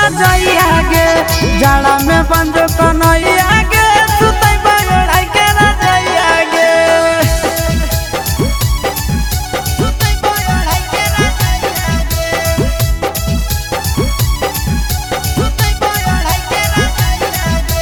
रजैया गे जाड़ा में बंजो कन्हैया गे सुतै बयोड़ाई के रजैया गे सुतै बयोड़ाई के रजैया गे सुतै बयोड़ाई के रजैया गे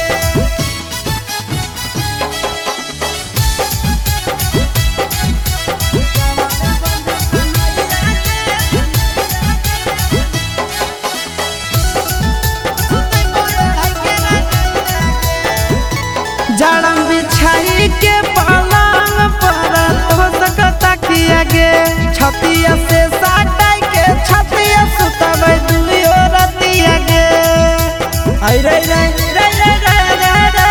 जाड़म बिछाई के पलंग पर तो सकता किया गे छतिया से साटाई के छतिया सुतबै दुइयो रतिया गे आई रे रे रे रे रे रे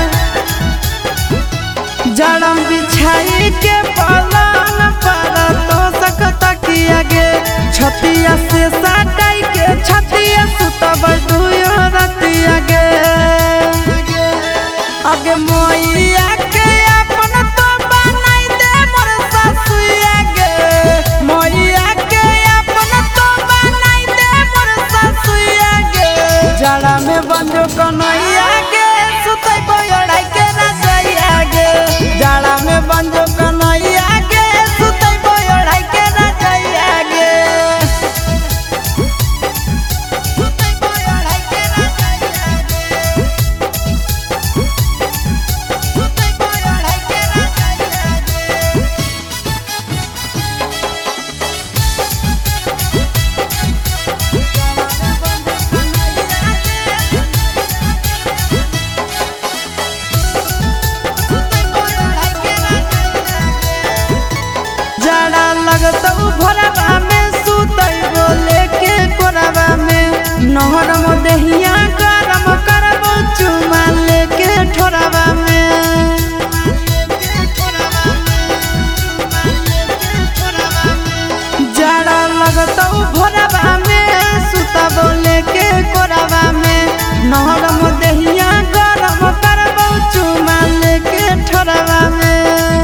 जाड़म बिछाई के पलंग पर तो सकता किया गे छतिया से साटाई के छतिया सुतबै दुइयो रतिया गे आगे मोइया के अपन तो बनाई दे मोर ससुया गे मोइया के अपन तो बनाई दे मोर ससुया गे जाड़ा में बंजो कन्हैया गे सुतै बयोड़ाई के रजैया गे जाड़ा में बंजो कन्हैया गे सुतै बयोड़ाई के रजैया गे सुतै बयोड़ाई के रजैया गे सुतै बयोड़ाई के रजैया गे जाड़ा लगतौ भोरवा में सुतै बोले के कोरवा में नहरम देहिया गरम करबो चुमा लेके ठोरवा में जाड़ा लगतौ भोरवा में सुतबो लेके कोरवा में नहरम देहिया गरम करबो चुमा लेके ठोरवा में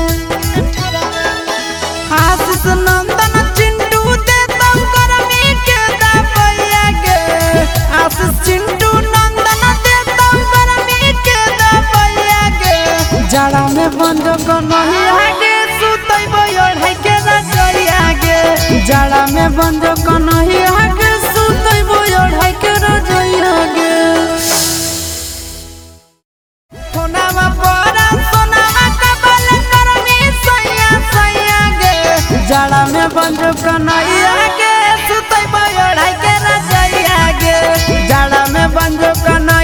आशीष नंदन चिंटू देतौ गरमी के दबैया गे आशीष चिंटू नंदन देतौ गरमी के दबैया गे जाड़ा में बंजो कन्हैया गे सुतै बयोड़ाई के रजैया गे जाड़ा में बंजो कन्हैया गे सुतै बयोड़ाई के रजैया गे सोनामा परा सोनामा कबल करमी सैया सैया गे जाड़ा में बंजो कन्हैया गे सुतै बयोड़ाई के रजैया गे जाड़ा में बंजो कन्हैया